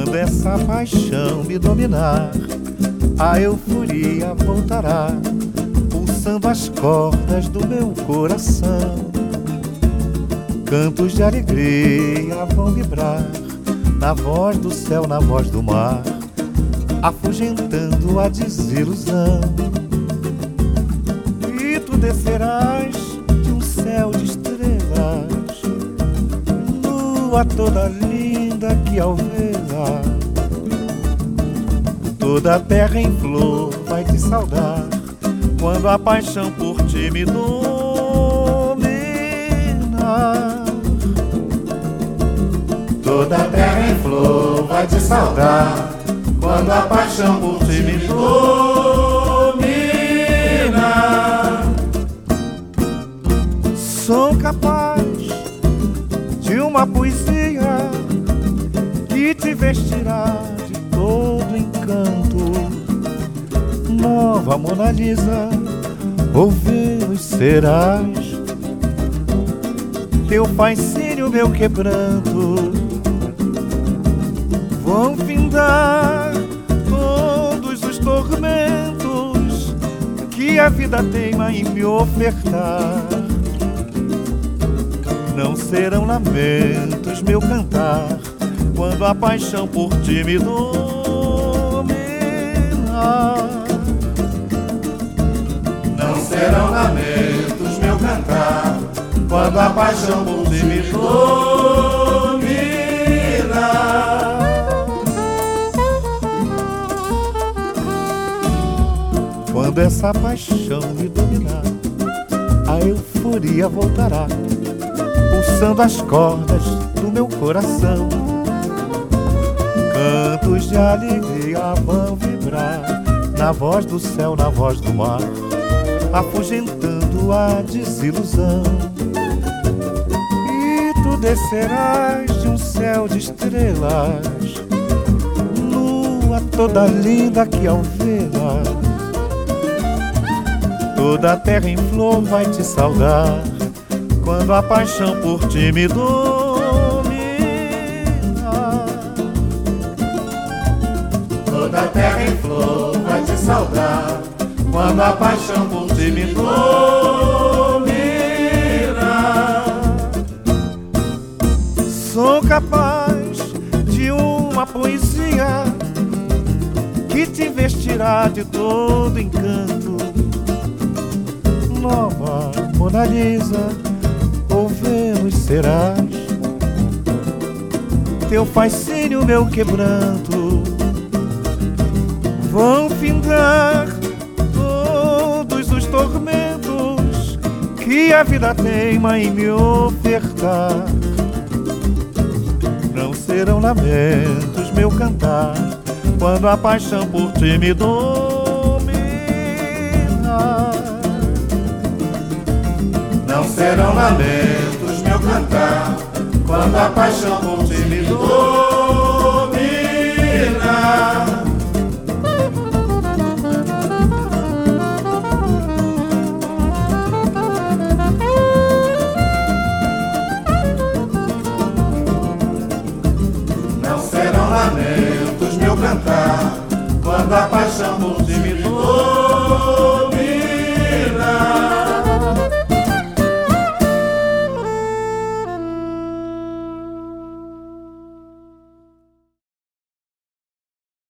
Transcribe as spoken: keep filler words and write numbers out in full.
Quando essa paixão me dominar, a euforia voltará, pulsando as cordas do meu coração. Cantos de alegria vão vibrar, na voz do céu, na voz do mar, afugentando a desilusão. E tu descerás de um céu de estrelas, lua toda linda que ao vê-la, toda a terra em flor vai te saudar, quando a paixão por ti me domina. Toda a terra em flor vai te saudar, quando a paixão por ti me domina. Sou capaz de uma poesia que te vestirá de todo encanto. Nova Mona Lisa, ou Vênus serás, teu fascínio, meu quebranto, vão findar todos os tormentos que a vida teima em me ofertar. Não serão lamentos meu cantar, quando a paixão por ti me domina. Não serão lamentos meu cantar, quando a paixão por ti me domina. Quando essa paixão me dominar, a euforia voltará, pulsando as cordas do meu coração. Cantos de alegria vão vibrar, na voz do céu, na voz do mar, afugentando a desilusão. E tu descerás de um céu de estrelas, lua toda linda que ao vê-la, toda a terra em flor vai te saudar, quando a paixão por ti me domina. Toda a terra em flor vai te saudar, quando a paixão por ti me domina. Sou capaz de uma poesia que te vestirá de todo encanto. Nova Mona Lisa, ou Vênus serás, teu fascínio, meu quebranto, vão findar todos os tormentos que a vida teima em me ofertar. Não serão lamentos meu cantar, quando a paixão por ti me domina. Não serão lamentos meu cantar, quando a paixão por ti me domina. Não serão lamentos meu cantar, quando a paixão por ti me domina.